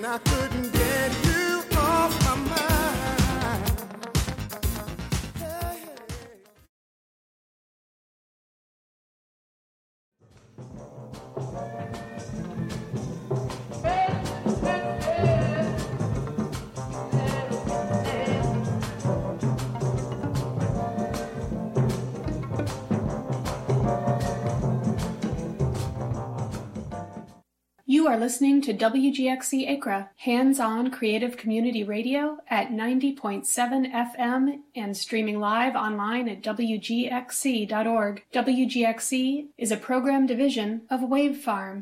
I couldn't get you off my mind. You are listening to WGXC Accra, hands-on creative community radio at 90.7 FM and streaming live online at WGXC.org. WGXC is a program division of Wave Farm.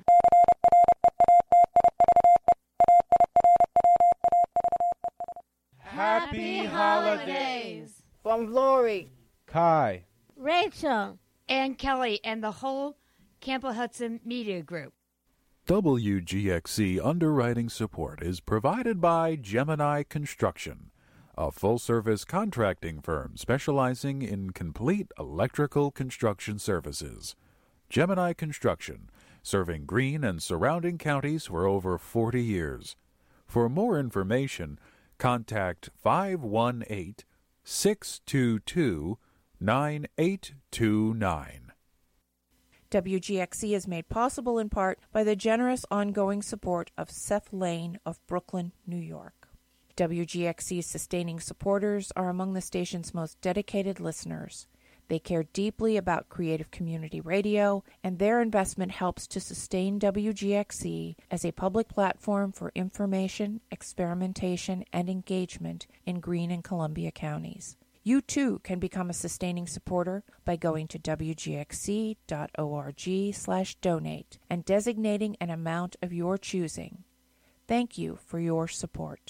Happy holidays from Lori, Kai, Rachel, and Kelly, and the whole Campbell Hudson Media Group. WGXC underwriting support is provided by Gemini Construction, a full-service contracting firm specializing in complete electrical construction services. Gemini Construction, serving Greene and surrounding counties for over 40 years. For more information, contact 518-622-9829. WGXC is made possible in part by the generous ongoing support of Seth Lane of Brooklyn, New York. WGXC's sustaining supporters are among the station's most dedicated listeners. They care deeply about creative community radio, and their investment helps to sustain WGXC as a public platform for information, experimentation, and engagement in Greene and Columbia counties. You too can become a sustaining supporter by going to wgxc.org/donate and designating an amount of your choosing. Thank you for your support.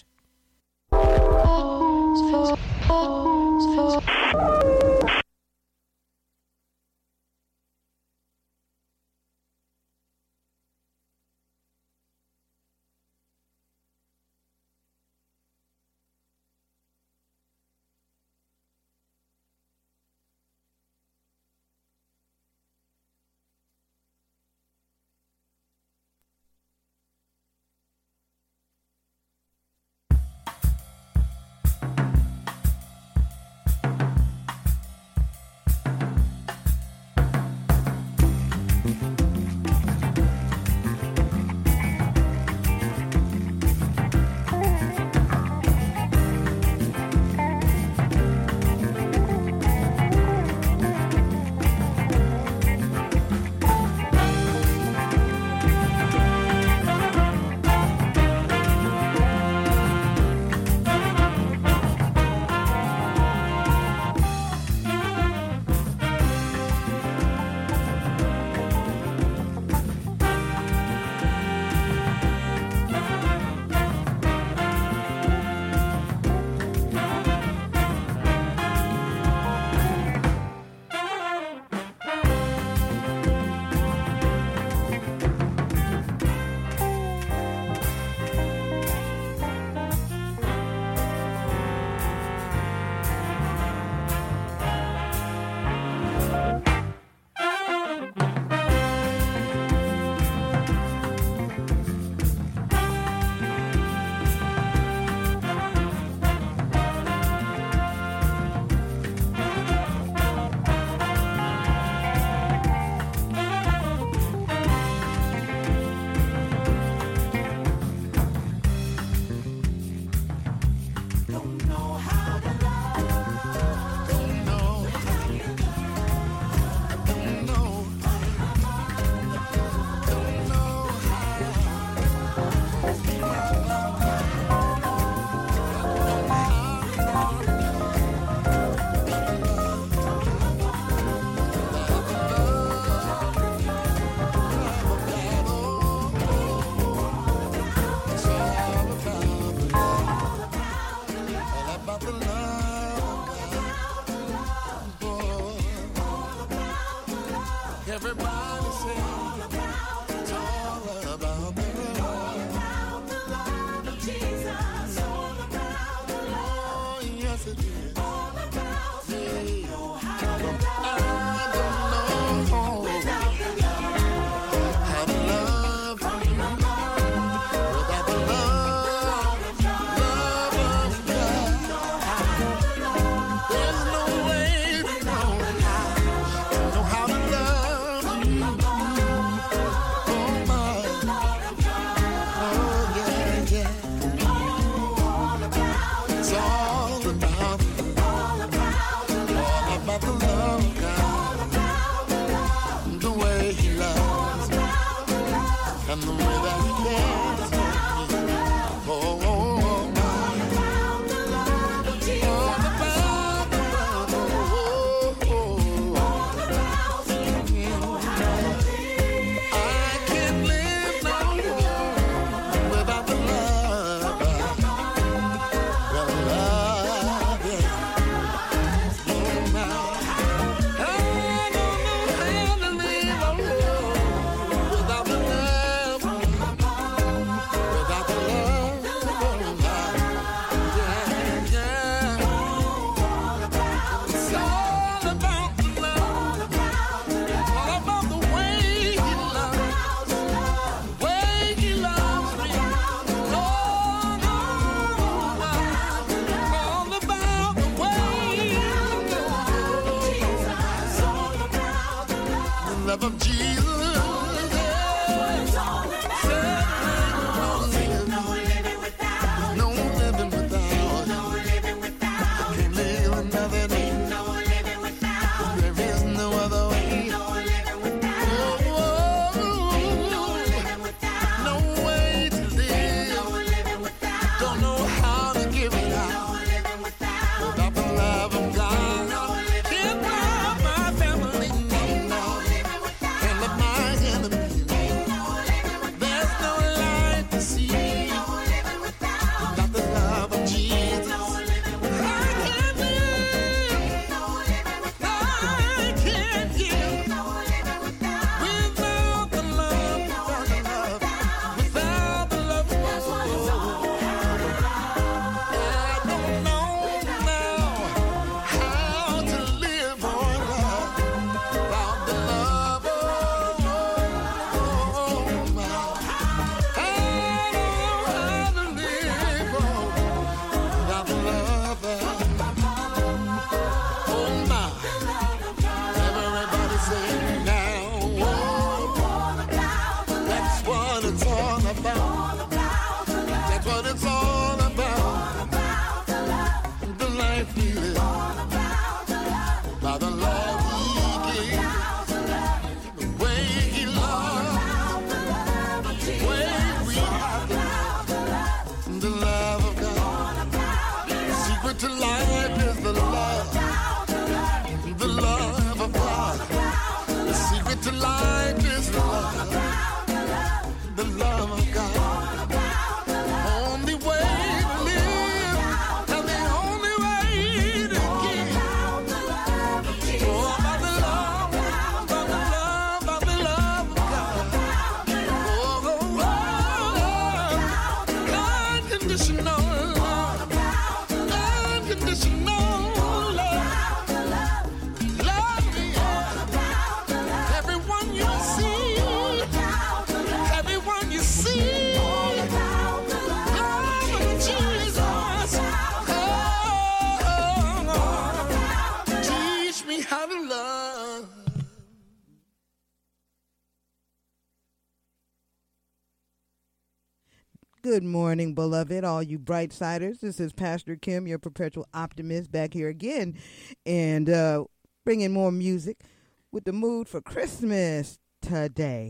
Good morning, beloved, all you bright siders. This is Pastor Kim, your perpetual optimist, back here again, and bringing more music with the mood for Christmas today.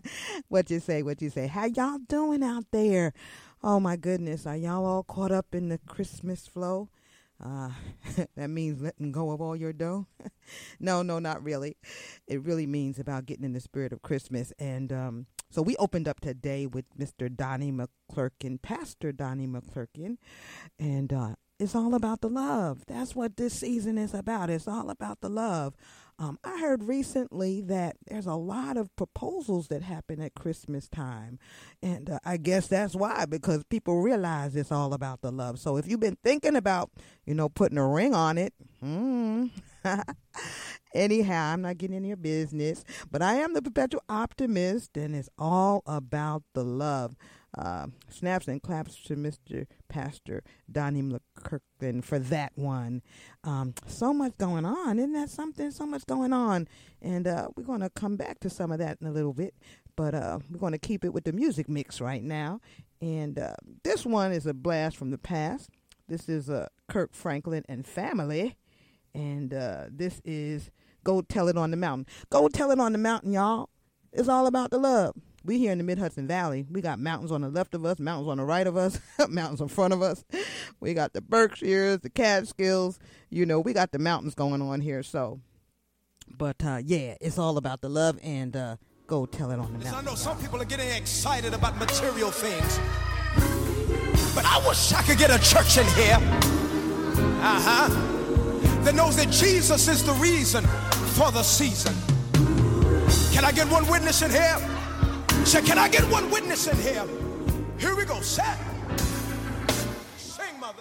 What you say? What you say? How y'all doing out there? Oh my goodness, are y'all all caught up in the Christmas flow? That means letting go of all your dough? No, not really. It really means about getting in the spirit of Christmas. And so we opened up today with Mr. Donnie McClurkin, Pastor Donnie McClurkin, and it's all about the love. That's what this season is about. It's all about the love. I heard recently that there's a lot of proposals that happen at Christmas time. And I guess that's why, because people realize it's all about the love. So if you've been thinking about, putting a ring on it, anyhow, I'm not getting in your business, but I am the perpetual optimist, and it's all about the love. Snaps and claps to Mr. Pastor Donnie McClurkin for that one. So much going on. Isn't that something? So much going on. And we're going to come back to some of that in a little bit. But we're going to keep it with the music mix right now. And this one is a blast from the past. This is Kirk Franklin and Family. And this is Go Tell It on the Mountain. Go Tell It on the Mountain, y'all. It's all about the love. We here in the Mid-Hudson Valley, we got mountains on the left of us, mountains on the right of us, mountains in front of us. We got the Berkshires, the Catskills. You know, we got the mountains going on here. So, but yeah, it's all about the love and go tell it on the mountain. I know some people are getting excited about material things, but I wish I could get a church in here that knows that Jesus is the reason for the season. Can I get one witness in here? Say, can I get one witness in here? Here we go, set. Sing, mother.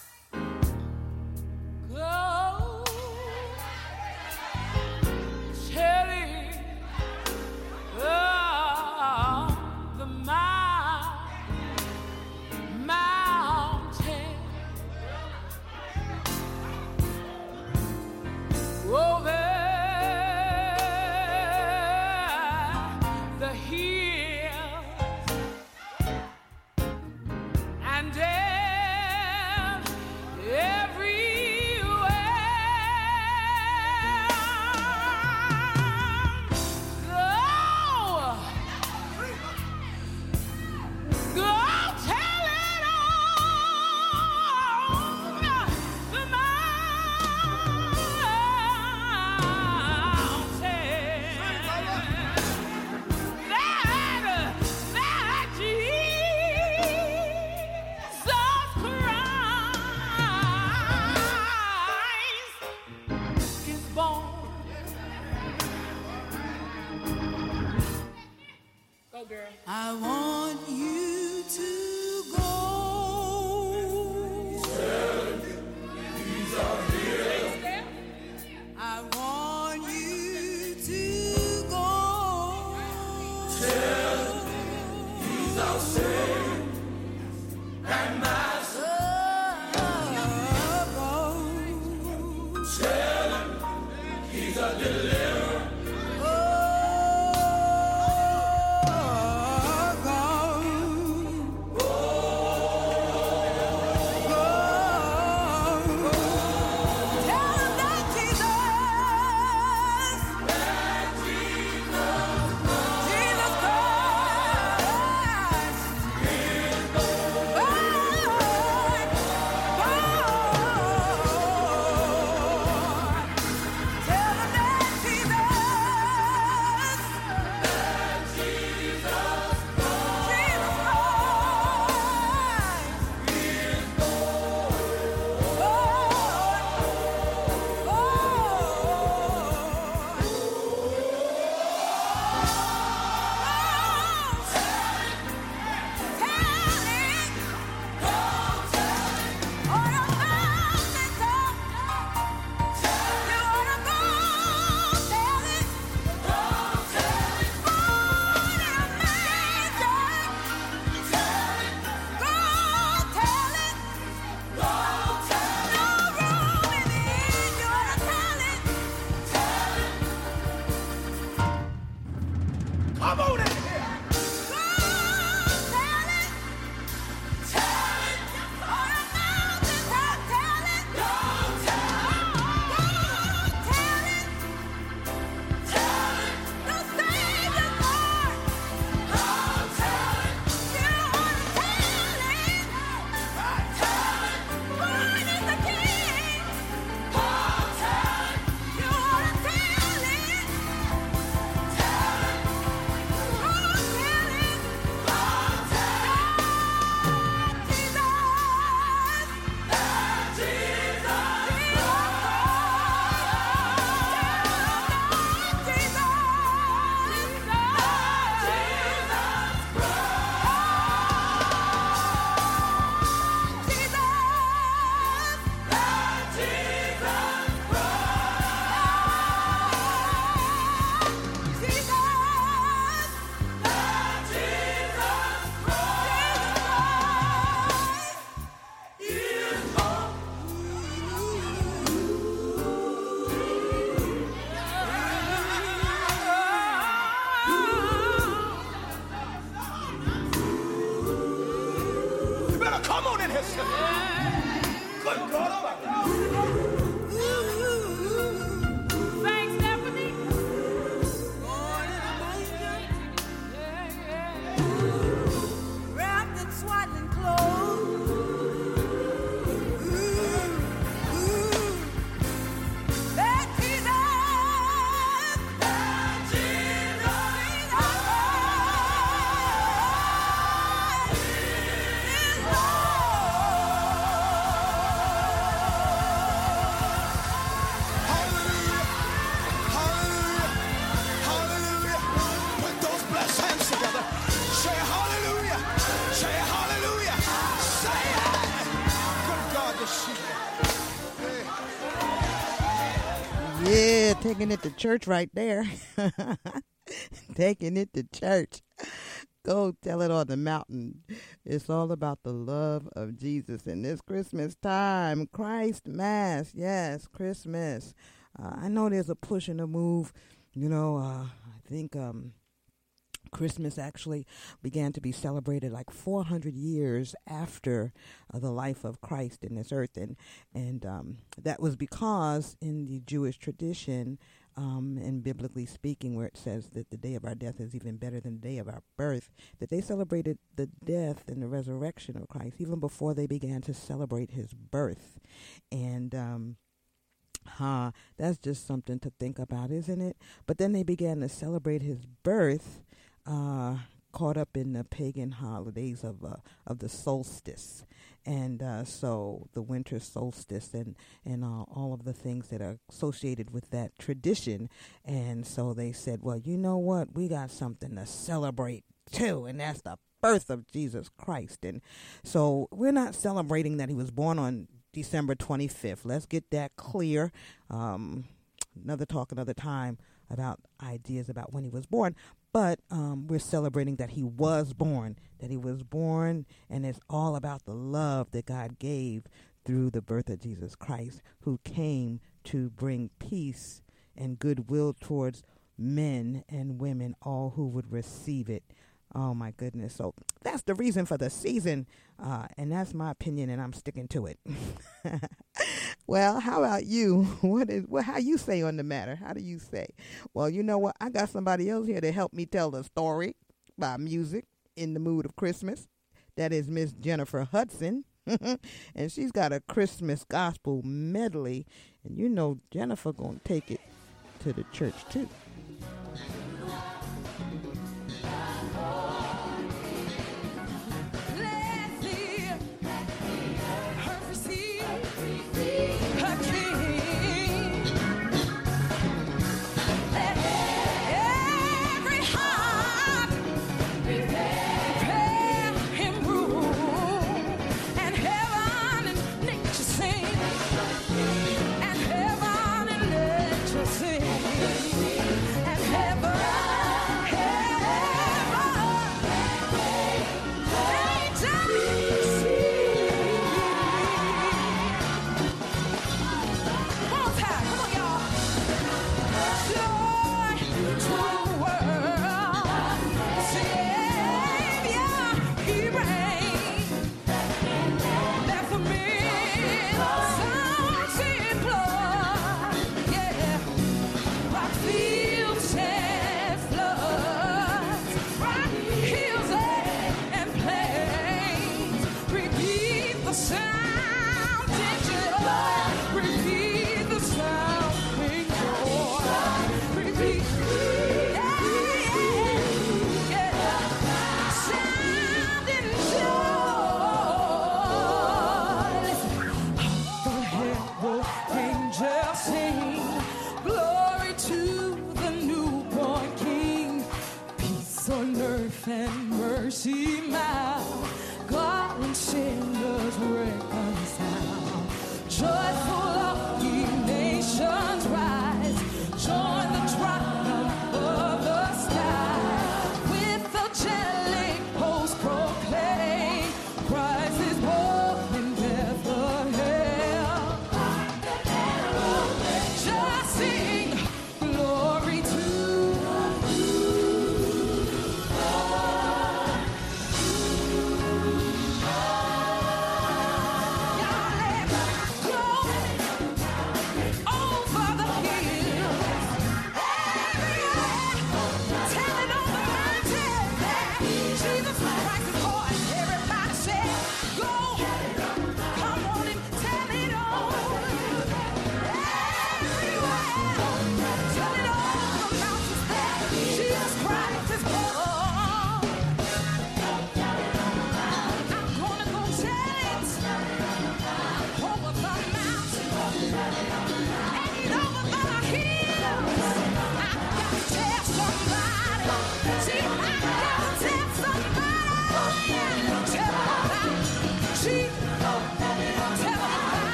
Go telling the mountain over the hill and everywhere. Go tell it on the mountain that Jesus Christ is born. Go, girl. I want you to go. I want you to go. He's our Savior and Master. Tell him he's a deliverer. Come on in here. Come on in here, sir. Good God Almighty. Thanks, Stephanie. Yeah, taking it to church right there. Taking it to church. Go tell it on the mountain. It's all about the love of Jesus in this Christmas time. Christ Mass. Yes, Christmas. I know there's a push and a move. You know, I think Christmas actually began to be celebrated like 400 years after the life of Christ in this earth. And that was because in the Jewish tradition, and biblically speaking, where it says that the day of our death is even better than the day of our birth, that they celebrated the death and the resurrection of Christ even before they began to celebrate his birth. And that's just something to think about, isn't it? But then they began to celebrate his birth, caught up in the pagan holidays of the solstice. And so the winter solstice and all of the things that are associated with that tradition. And so they said, well, you know what? We got something to celebrate too, and that's the birth of Jesus Christ. And so we're not celebrating that he was born on December 25th. Let's get that clear. Another time about ideas about when he was born. But we're celebrating that he was born, and it's all about the love that God gave through the birth of Jesus Christ, who came to bring peace and goodwill towards men and women, all who would receive it. Oh, my goodness. So that's the reason for the season, and that's my opinion, and I'm sticking to it. Well, how about you? How you say on the matter? How do you say? Well, you know what? I got somebody else here to help me tell the story by music in the mood of Christmas. That is Miss Jennifer Hudson, and she's got a Christmas gospel medley, and you know Jennifer gonna take it to the church too.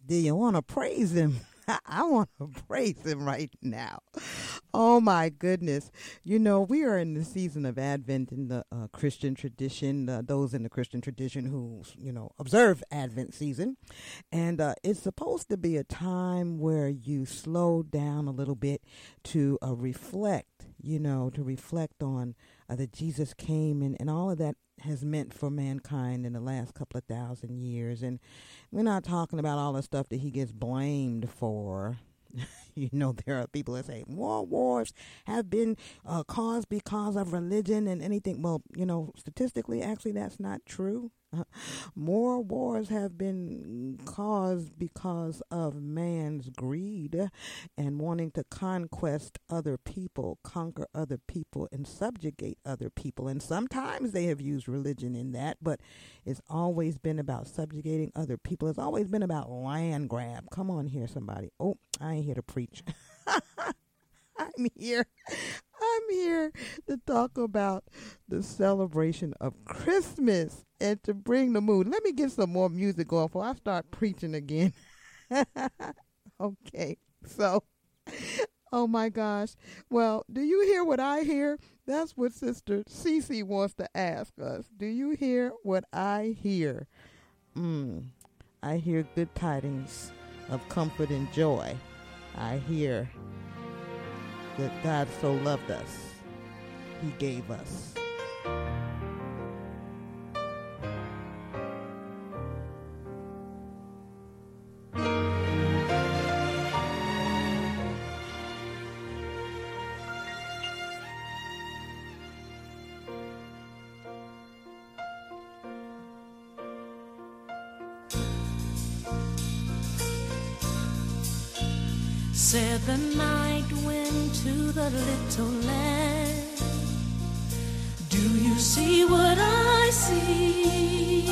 Do you want to praise him? I want to praise him right now. Oh, my goodness. You know, we are in the season of Advent in the Christian tradition, those in the Christian tradition who, you know, observe Advent season. And it's supposed to be a time where you slow down a little bit to reflect, you know, to reflect on that Jesus came and all of that has meant for mankind in the last couple of thousand years. And we're not talking about all the stuff that he gets blamed for. You know, there are people that say more wars have been caused because of religion and anything. Well, you know, statistically, actually, that's not true. More wars have been caused because of man's greed and wanting to conquest other people, conquer other people, and subjugate other people. And sometimes they have used religion in that, but it's always been about subjugating other people. It's always been about land grab. Come on here, somebody. Oh, I ain't here to preach. I'm here to talk about the celebration of Christmas and to bring the mood. Let me get some more music on before I start preaching again. Okay, so, oh my gosh. Well, do you hear what I hear? That's what Sister Cece wants to ask us. Do you hear what I hear? I hear good tidings of comfort and joy. I hear that God so loved us, he gave us. Said the night wind to the little land, do you see what I see?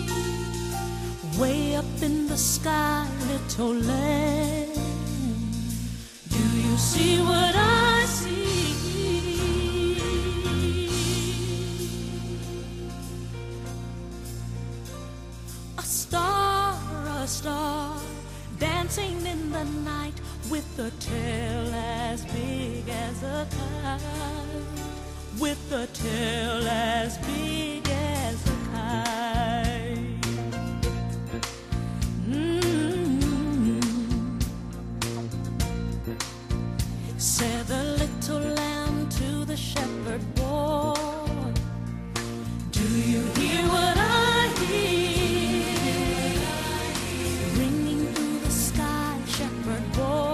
Way up in the sky, little land, do you see what I see? A star, dancing in the night, with a tail as big as a kite, with a tail as big as a kite. Said the little lamb to the shepherd boy, do you hear what I hear? Ringing through the sky, shepherd boy.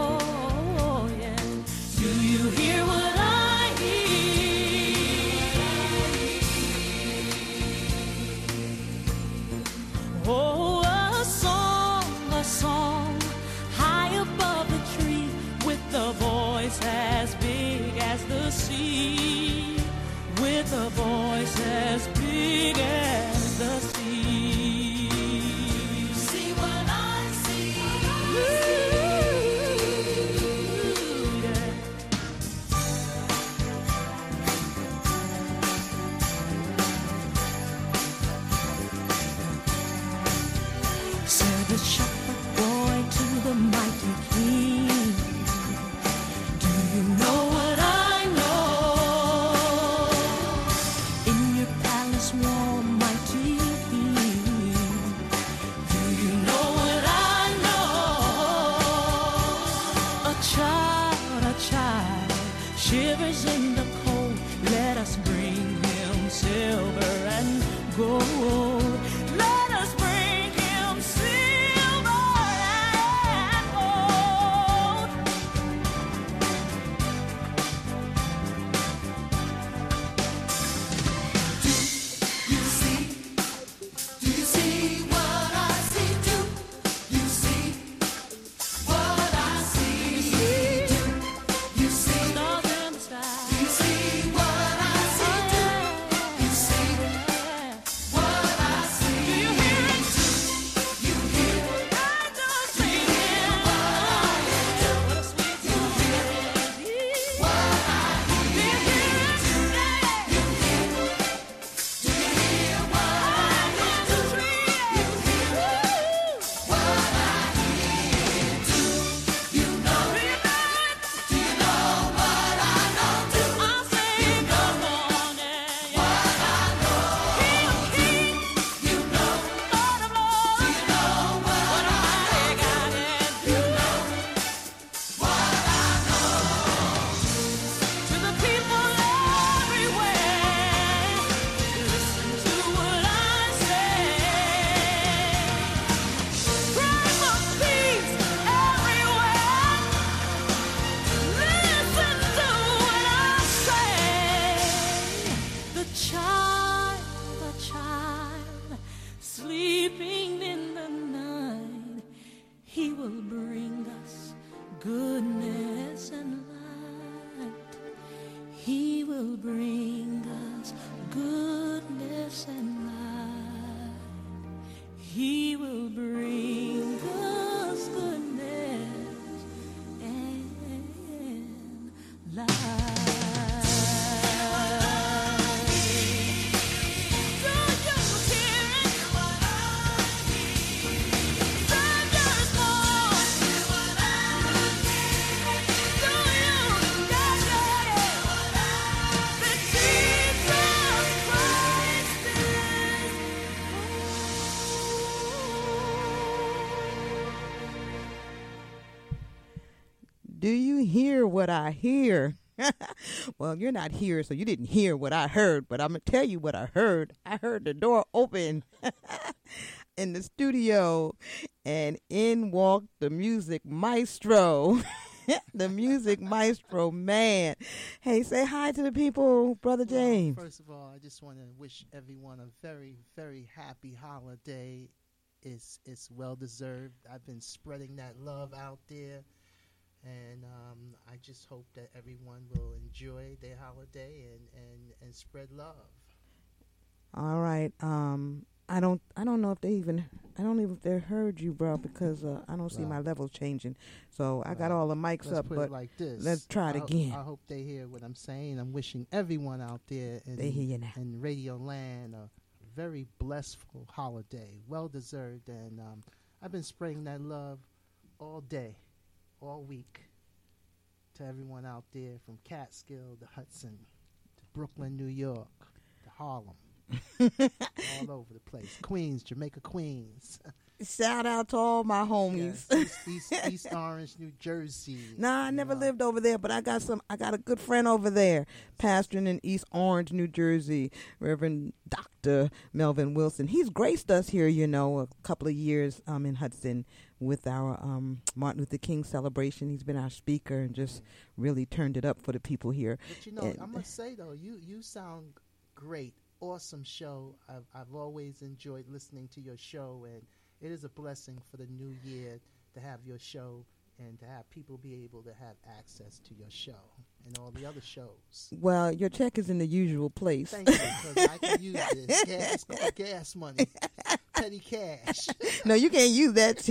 He will bring us goodness and light. He will bring us goodness and light. He will bring us goodness and light. Do you hear what I hear? Well, you're not here, so you didn't hear what I heard, but I'm going to tell you what I heard. I heard the door open in the studio, and in walked the music maestro. The music maestro, man. Hey, say hi to the people, Brother James. First of all, I just want to wish everyone a very, very happy holiday. It's well deserved. I've been spreading that love out there. And I just hope that everyone will enjoy their holiday and spread love. All right. I don't know if they heard you, bro, because I don't see my levels changing. So I got all the mics let's up, put but it like this. Let's try it again. I hope they hear what I'm saying. I'm wishing everyone out there they hear you now. in Radio Land a very blissful holiday, well deserved. And I've been spreading that love all day, all week. To everyone out there from Catskill to Hudson to Brooklyn, New York to Harlem, all over the place. Queens, Jamaica, Queens. Shout out to all my homies. Yes, East Orange, New Jersey. Nah, I never lived over there, but I got a good friend over there, pastoring in East Orange, New Jersey, Reverend Dr. Melvin Wilson. He's graced us here, a couple of years in Hudson with our Martin Luther King celebration. He's been our speaker and just really turned it up for the people here. But I must say though, you sound great. Awesome show. I've always enjoyed listening to your show, and it is a blessing for the new year to have your show and to have people be able to have access to your show and all the other shows. Well, your check is in the usual place. Thank you, because I can use this. It's called gas money. Petty cash. No, you can't use that.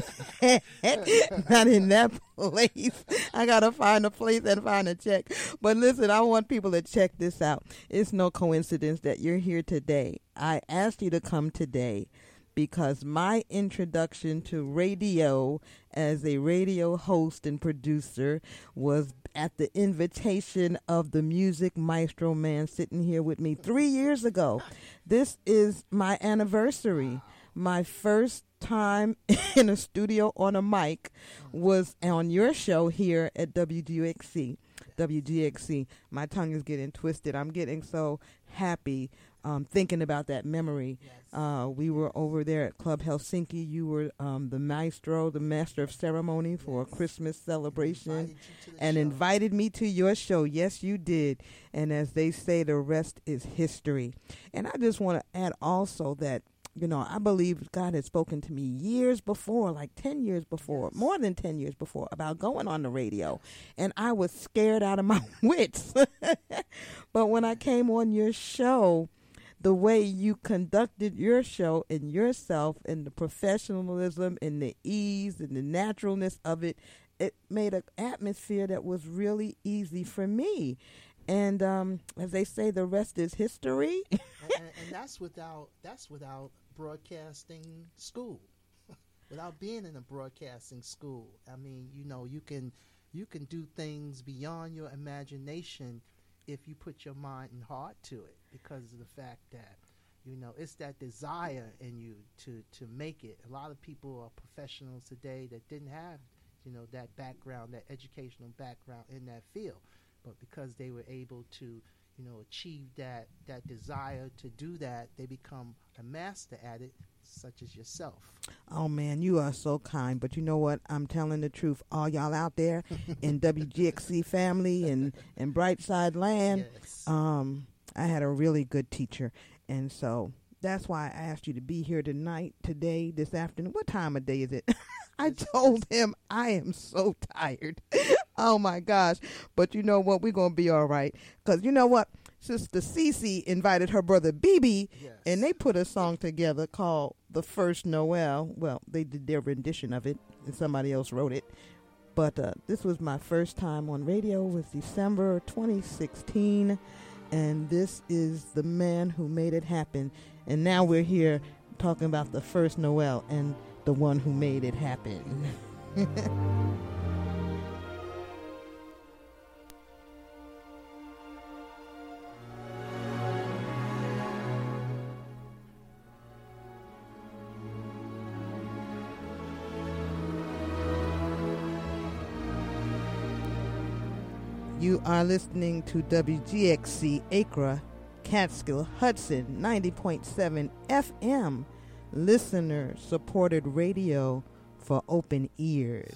Not in that place. I got to find a place and find a check. But listen, I want people to check this out. It's no coincidence that you're here today. I asked you to come today because my introduction to radio as a radio host and producer was at the invitation of the music maestro man sitting here with me 3 years ago. This is my anniversary. My first time in a studio on a mic was on your show here at WGXC. WGXC. My tongue is getting twisted. I'm getting so happy thinking about that memory. Yes. We were over there at Club Helsinki. You were the maestro, the master of ceremony for a Christmas celebration, and invited me to your show. Yes, you did. And as they say, the rest is history. And I just want to add also that, I believe God had spoken to me years before, like 10 years before, more than 10 years before, about going on the radio. And I was scared out of my wits. But when I came on your show, the way you conducted your show and yourself and the professionalism and the ease and the naturalness of it, it made an atmosphere that was really easy for me. And as they say, the rest is history. and that's without broadcasting school, without being in a broadcasting school. I mean, you can do things beyond your imagination if you put your mind and heart to it, because of the fact that it's that desire in you to make it. A lot of people are professionals today that didn't have that background, that educational background in that field, but because they were able to achieve that desire to do that, they become a master at it, such as yourself. Oh, man, you are so kind. But you know what? I'm telling the truth. All y'all out there in WGXC family and Brightside Land, yes. I had a really good teacher. And so that's why I asked you to be here tonight, today, this afternoon. What time of day is it? I told him I am so tired. Oh my gosh. But you know what? We're going to be all right. Because you know what? Sister Cece invited her brother BB, and they put a song together called The First Noel. Well, they did their rendition of it, and somebody else wrote it. But this was my first time on radio. It was December 2016, and this is the man who made it happen. And now we're here talking about the first Noel and the one who made it happen. You are listening to WGXC Accra, Catskill, Hudson, 90.7 FM, listener-supported radio for open ears.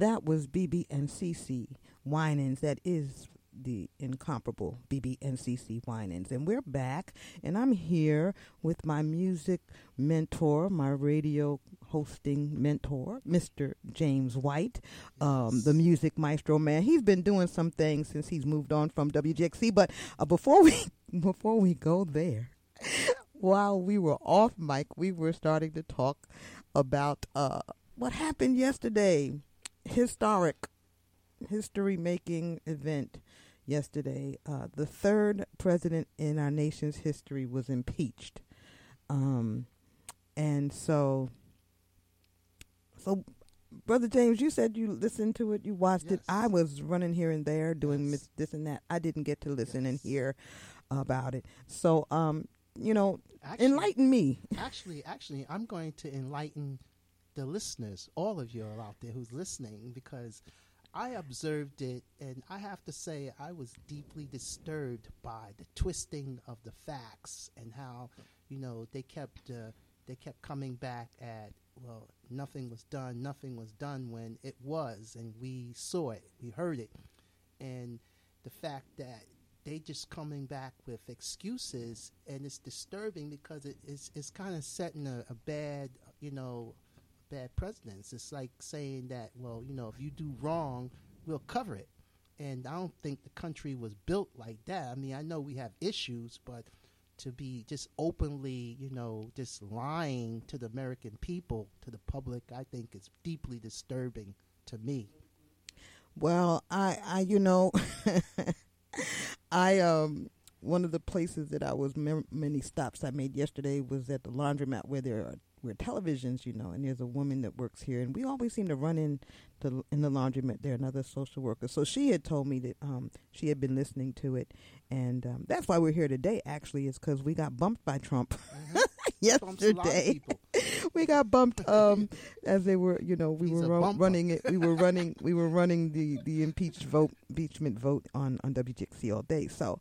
That was BB and CC Winans. That is the incomparable BB and CC Winans. And we're back, and I'm here with my music mentor, my radio hosting mentor, Mr. James White, the music maestro man. He's been doing some things since he's moved on from WGXC. But before we go there, while we were off mic, we were starting to talk about what happened yesterday. History-making event yesterday. The third president in our nation's history was impeached. And so, Brother James, you said you listened to it, you watched it. I was running here and there doing this and that. I didn't get to listen and hear about it. So, enlighten me. Actually, I'm going to enlighten the listeners, all of you out there who's listening, because I observed it, and I have to say I was deeply disturbed by the twisting of the facts and how, they kept coming back at, well, nothing was done when it was, and we saw it, we heard it, and the fact that they just coming back with excuses, and it's disturbing because it's kind of setting a bad, bad precedence. It's like saying that, well, if you do wrong, we'll cover it. And I don't think the country was built like that. I mean, I know we have issues, but to be just openly, just lying to the American people, to the public, I think it's deeply disturbing to me. Well, I one of the places that I was, many stops I made yesterday was at the laundromat where there are televisions, and there's a woman that works here, and we always seem to run in the laundromat there, another social worker. So she had told me that she had been listening to it, and that's why we're here today, actually, is because we got bumped by Trump yesterday. We got bumped as they were, we were running it. We were running the impeachment vote on WGXC all day. So,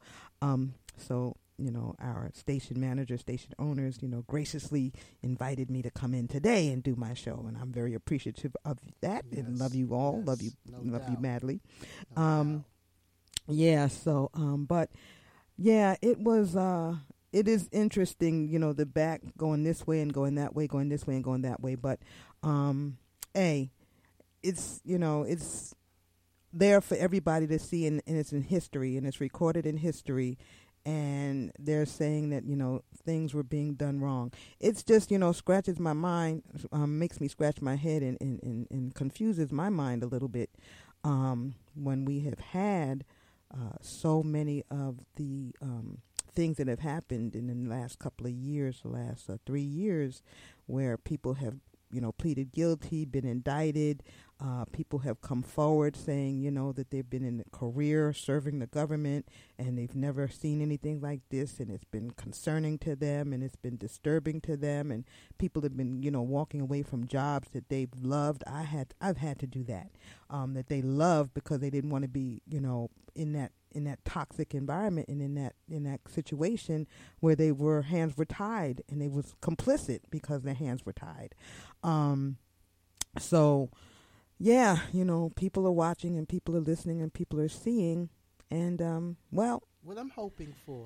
our station manager, station owners, graciously invited me to come in today and do my show, and I'm very appreciative of that. Yes, and love you all, love you madly. It was. It is interesting, the back going this way and going that way, going this way and going that way. But, it's it's there for everybody to see, and it's in history, and it's recorded in history. And they're saying that, things were being done wrong. It's just, scratches my mind, makes me scratch my head and confuses my mind a little bit when we have had so many of the things that have happened in the last couple of years, the last 3 years, where people have, pleaded guilty, been indicted. People have come forward saying, that they've been in a career serving the government and they've never seen anything like this, and it's been concerning to them and it's been disturbing to them, and people have been, walking away from jobs that they've loved. I've had to do that, that they loved because they didn't want to be, in that toxic environment and in that situation where hands were tied, and they was complicit because their hands were tied. People are watching and people are listening and people are seeing, and what I'm hoping for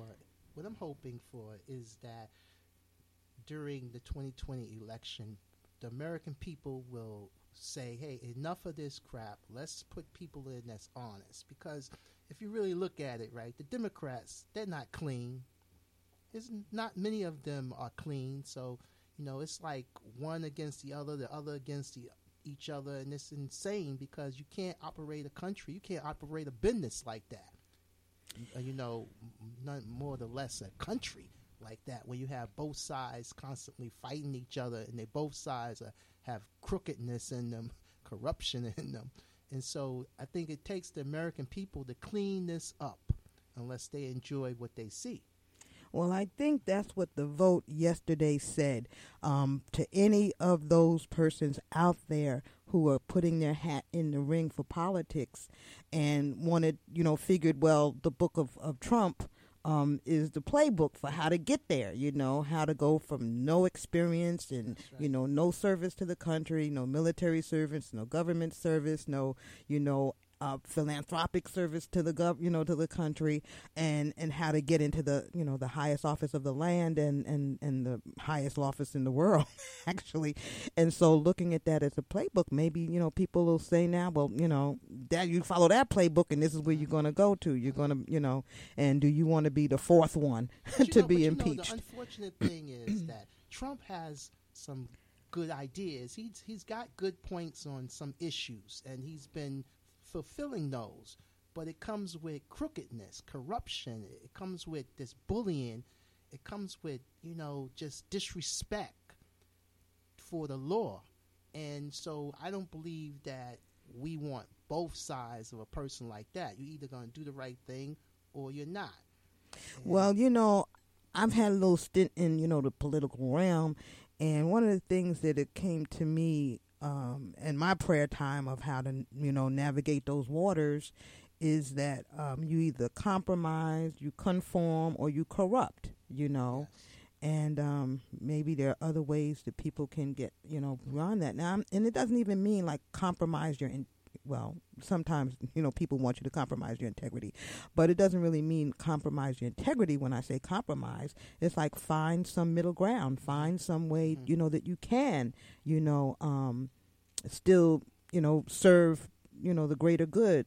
is that during the 2020 election, the American people will say, hey, enough of this crap. Let's put people in that's honest. Because if you really look at it, right, the Democrats, they're not clean. There's not many of them are clean. So, it's like one against the other against each other. And it's insane because you can't operate a country. You can't operate a business like that. None more or less a country like that, when you have both sides constantly fighting each other, and they both sides have crookedness in them, corruption in them. And so I think it takes the American people to clean this up unless they enjoy what they see. Well, I think that's what the vote yesterday said. To any of those persons out there who are putting their hat in the ring for politics and wanted, figured, well, the book of Trump is the playbook for how to get there, how to go from no experience and, no service to the country, no military service, no government service, no, philanthropic service to the to the country, and how to get into the the highest office of the land and the highest office in the world actually. And so looking at that as a playbook, maybe people will say now, well, that you follow that playbook and this is where you're going to go to. You're going to and do you want to be the fourth one to be impeached? The unfortunate thing is that Trump has some good ideas. He's got good points on some issues, and he's been fulfilling those, but it comes with crookedness, corruption. It comes with this bullying. It comes with just disrespect for the law. And so I don't believe that we want both sides of a person like that. You're either going to do the right thing or you're not. And well, I've had a little stint in the political realm, and one of the things that it came to me in my prayer time of how to, navigate those waters is that you either compromise, you conform, or you corrupt, Yes. And maybe there are other ways that people can get, beyond that. Now, and it doesn't even mean like compromise your, sometimes, people want you to compromise your integrity, but it doesn't really mean compromise your integrity. When I say compromise, it's like find some middle ground, find some way, that you can, still, serve, the greater good,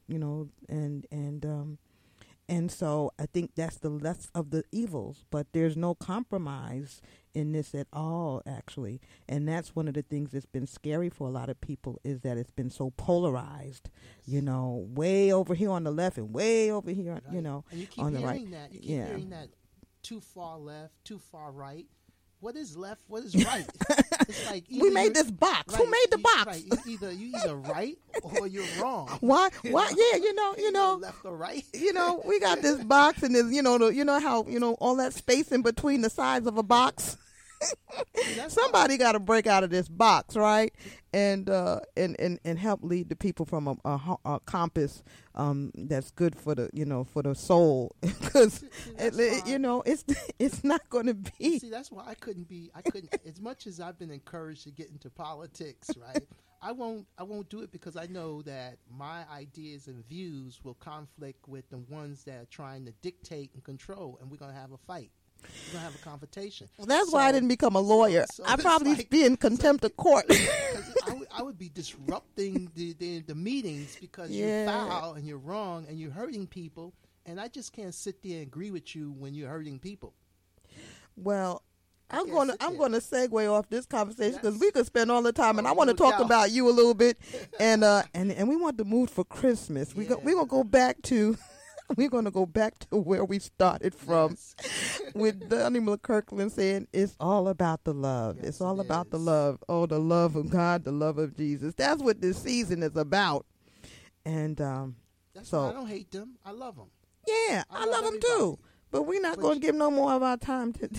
and so I think that's the less of the evils, but there's no compromise in this at all, actually. And that's one of the things that's been scary for a lot of people, is that it's been so polarized, way over here on the left and way over here, right. And you keep on the right. That. You keep hearing that too far left, too far right. What is left? What is right? It's like we made this box. Right, who made the box? Right. You either right or you're wrong. Why? Yeah, left or right. We got this box, and there's how all that space in between the sides of a box. Somebody got to break out of this box, right? And help lead the people from a compass that's good for the for the soul, because it's not going to be. See, that's why I couldn't as much as I've been encouraged to get into politics, right? I won't do it, because I know that my ideas and views will conflict with the ones that are trying to dictate and control, and we're going to have a fight. We're going to have a confrontation. Well, that's why I didn't become a lawyer. I'd probably be in contempt of court. I would be disrupting the meetings, because you're foul and you're wrong and you're hurting people, and I just can't sit there and agree with you when you're hurting people. Well, I'm going to segue off this conversation, because we could spend all the time, and I want to talk about you a little bit, and we want to move for Christmas. We're going to go back to. We're going to go back to where we started from, with Donnie McKirkland saying it's all about the love. Yes, it's all about the love. Oh, the love of God, the love of Jesus. That's what this season is about. And that's why I don't hate them. I love them. Yeah, I love them too. But we're not going to give no more of our time to.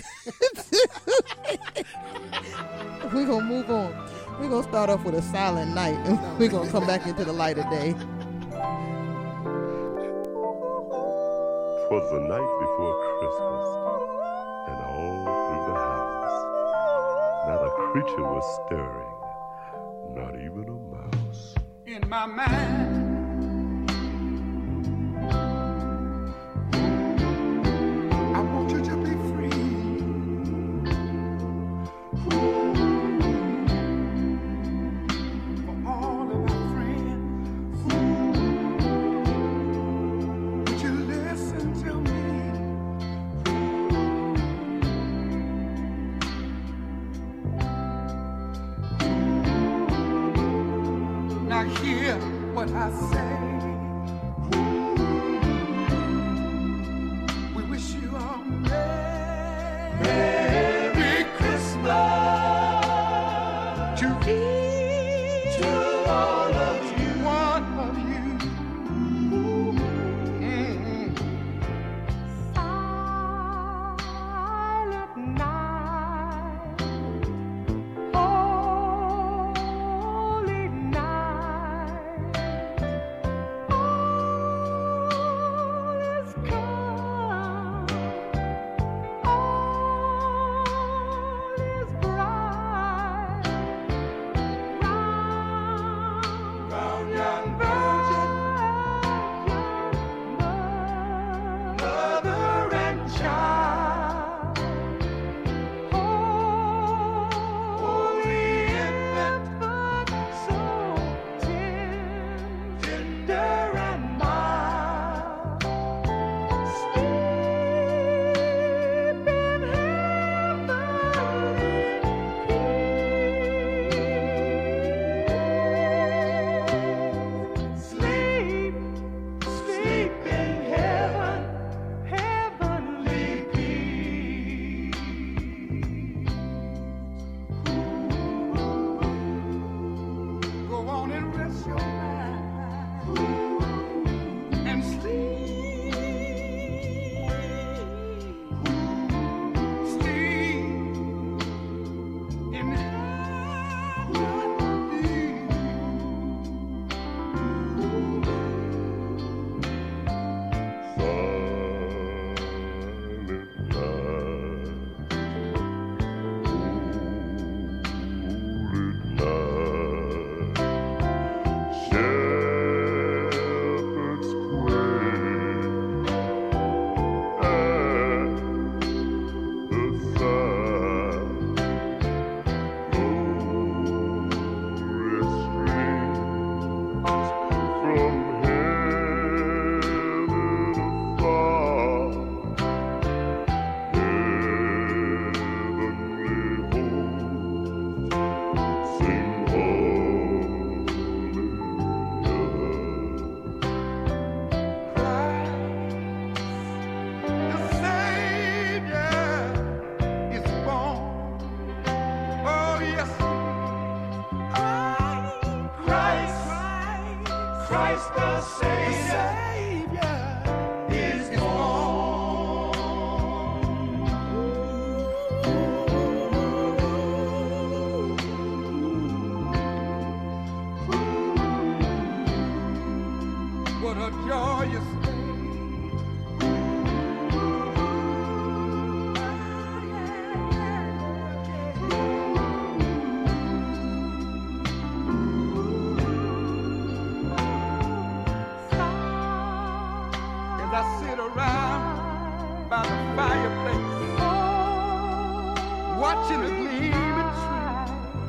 We're going to move on. We're going to start off with a silent night, and we're going to come back into the light of day. 'Twas the night before Christmas, and all through the house not a creature was stirring, not even a mouse. In my mind, I want you to be free. For all of my friends, would you listen to me? Now hear what I watching a gleaming tree.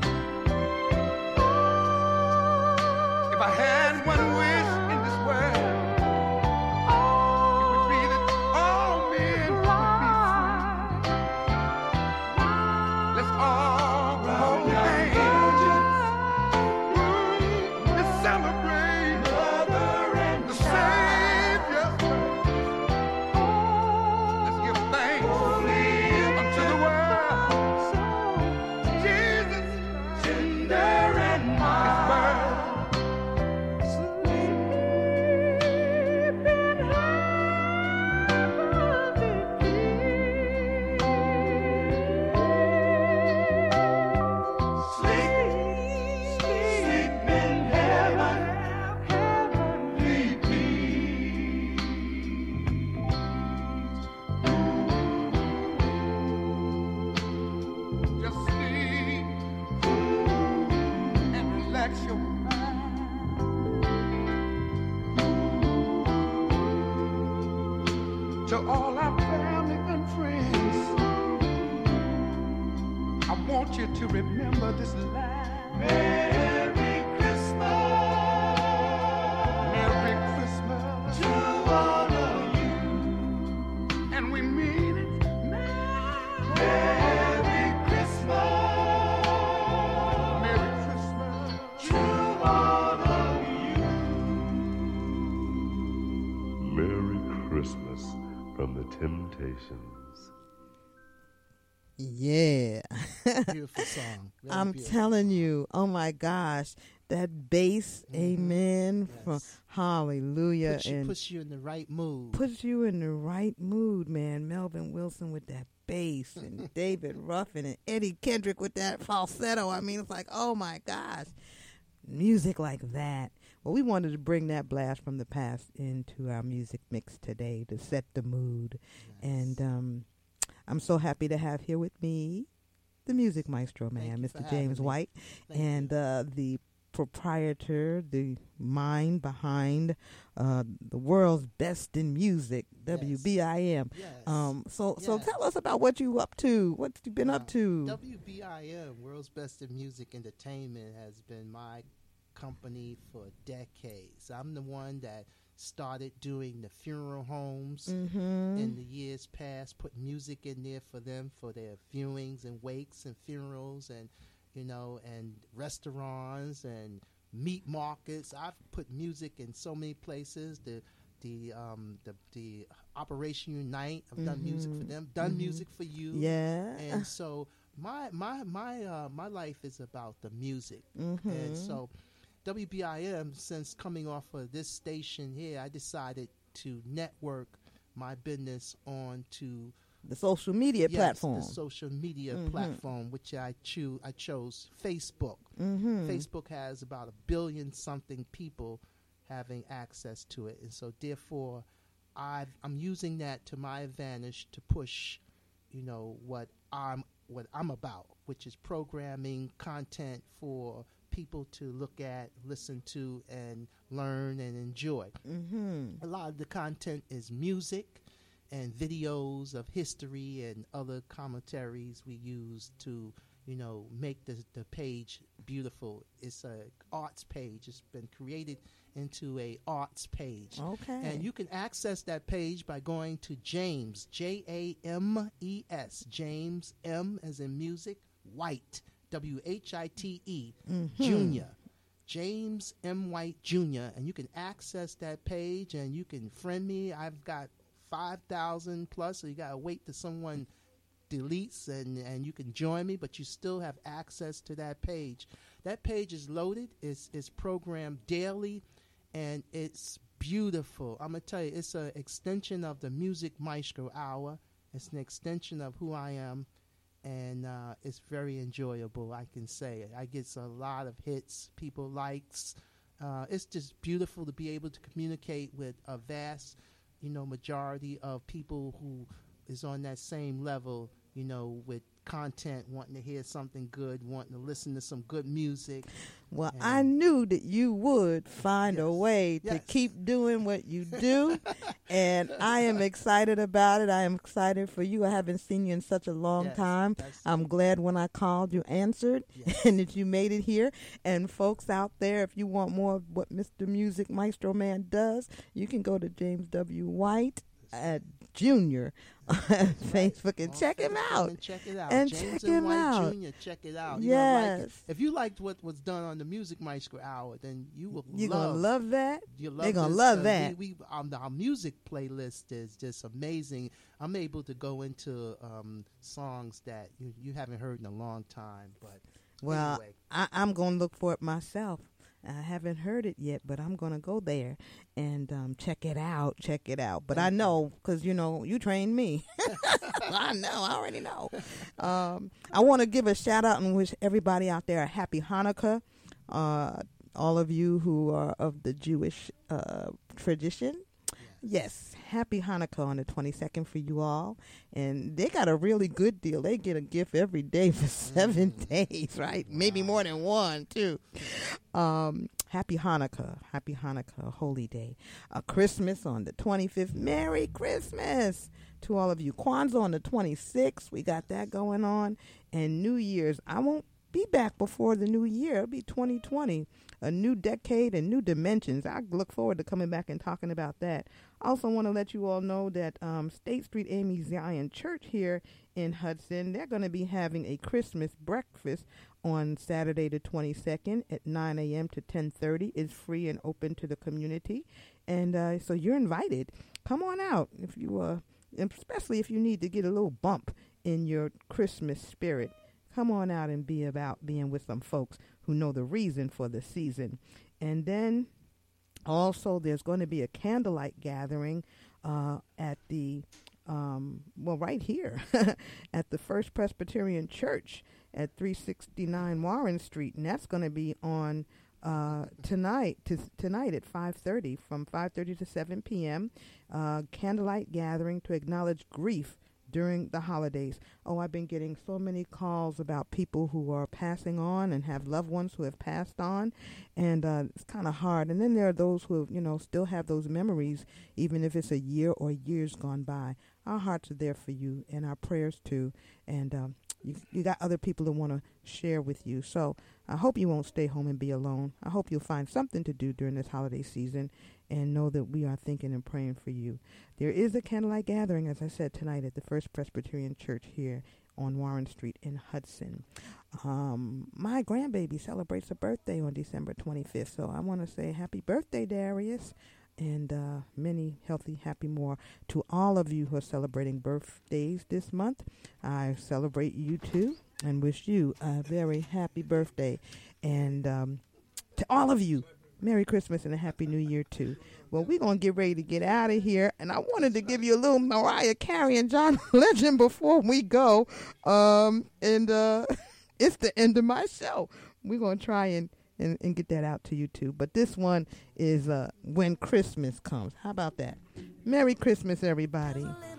If I had one wish in this world, it would be that all men would be free. Let's all hold hands. Let's celebrate the Savior's birth. Let's give thanks unto the world. Jesus, tender and mild. Just sleep and relax your mind. To all our family and friends, I want you to remember this line. Merry Christmas. Merry Christmas to all of you. And we mean it. Merry Christmas. Merry Christmas to all of you. Merry Christmas from the Temptations. Yeah. Beautiful song. Very I'm beautiful. telling you, oh my gosh, that bass, amen, from hallelujah, and Puts you in the right mood. puts you in the right mood, man. Melvin Wilson with that bass, and David Ruffin and Eddie Kendrick with that falsetto. I mean, it's like, oh my gosh, music like that. Well, we wanted to bring that blast from the past into our music mix today to set the mood. And I'm so happy to have here with me the music maestro, man, you for Mr. having James me. White, Thank and the proprietor, the mind behind the world's best in music, WBIM. Yes. So Yes. tell us about what you up to. What you been up to? WBIM, World's Best in Music Entertainment, has been my company for decades. I'm the one that started doing the funeral homes in the years past, put music in there for them for their viewings and wakes and funerals and and restaurants and meat markets. I've put music in so many places. The Operation Unite, I've done music for them, done music for you. Yeah. And so my life is about the music. And so WBIM, since coming off of this station here, I decided to network my business onto the social media platform. The social media platform, which I chose Facebook. Facebook has about 1 billion something people having access to it, and so therefore, I'm using that to my advantage to push, what I'm about, which is programming content for people to look at, listen to, and learn and enjoy. A lot of the content is music and videos of history and other commentaries we use to, make the page beautiful. It's a arts page. It's been created into a arts page. Okay. And you can access that page by going to James, James, James, M as in music, White, WHITE, Jr., James M. White Jr., and you can access that page and you can friend me. I've got 5,000 plus, so you got to wait till someone deletes and you can join me, but you still have access to that page. That page is loaded, it's programmed daily, and it's beautiful. I'm going to tell you, it's an extension of the Music Maestro Hour. It's an extension of who I am. And it's very enjoyable, I can say. I get a lot of hits, people likes. It's just beautiful to be able to communicate with a vast, majority of people who is on that same level, with content, wanting to hear something good, wanting to listen to some good music. Well, And I knew that you would find a way to Yes. keep doing what you do, and I am excited about it. I am excited for you. I haven't seen you in such a long Yes, time. that's- I'm glad when I called you answered and that you made it here. And folks out there, if you want more of what Mr. Music Maestro Man does, you can go to James W. White Jr. on Facebook and check him out. And check it out. And James check and him White out. Jr., check it out. You're gonna like it. Yes. If you liked what was done on the Music Maestro Hour, then you will You're love. going to love that? You love They're going to this, love 'cause that. Our music playlist is just amazing. I'm able to go into songs that you haven't heard in a long time. But Well, anyway. I'm going to look for it myself. I haven't heard it yet, but I'm going to go there and check it out. Check it out. But I know, because, you trained me. I know. I already know. I want to give a shout out and wish everybody out there a happy Hanukkah. All of you who are of the Jewish tradition. Yes, happy Hanukkah on the 22nd for you all. And they got a really good deal. They get a gift every day for 7 days, right? Maybe more than one, too. Happy Hanukkah, holy day. Christmas on the 25th. Merry Christmas to all of you. Kwanzaa on the 26th. We got that going on. And New Year's. I won't be back before the new year. It'll be 2020. A new decade and new dimensions. I look forward to coming back and talking about that. I also want to let you all know that State Street Amy Zion Church here in Hudson, they're going to be having a Christmas breakfast on Saturday the 22nd at 9 a.m. to 10:30. It's free and open to the community. And so you're invited. Come on out, if you especially if you need to get a little bump in your Christmas spirit. Come on out and be about being with some folks who know the reason for the season. And then also there's going to be a candlelight gathering at the, right here at the First Presbyterian Church at 369 Warren Street. And that's going to be on tonight at 5:30, from 5:30 to 7 p.m. Candlelight gathering to acknowledge grief during the holidays. Oh, I've been getting so many calls about people who are passing on and have loved ones who have passed on, and it's kind of hard. And then there are those who, still have those memories, even if it's a year or years gone by. Our hearts are there for you, and our prayers too. And you got other people that want to share with you. So I hope you won't stay home and be alone. I hope you'll find something to do during this holiday season, and know that we are thinking and praying for you. There is a candlelight gathering, as I said, tonight at the First Presbyterian Church here on Warren Street in Hudson. My grandbaby celebrates a birthday on December 25th, so I want to say happy birthday, Darius, and many healthy, happy more to all of you who are celebrating birthdays this month. I celebrate you too and wish you a very happy birthday. And to all of you, Merry Christmas and a Happy New Year, too. Well, we're going to get ready to get out of here. And I wanted to give you a little Mariah Carey and John Legend before we go. It's the end of my show. We're going to try and get that out to you, too. But this one is When Christmas Comes. How about that? Merry Christmas, everybody.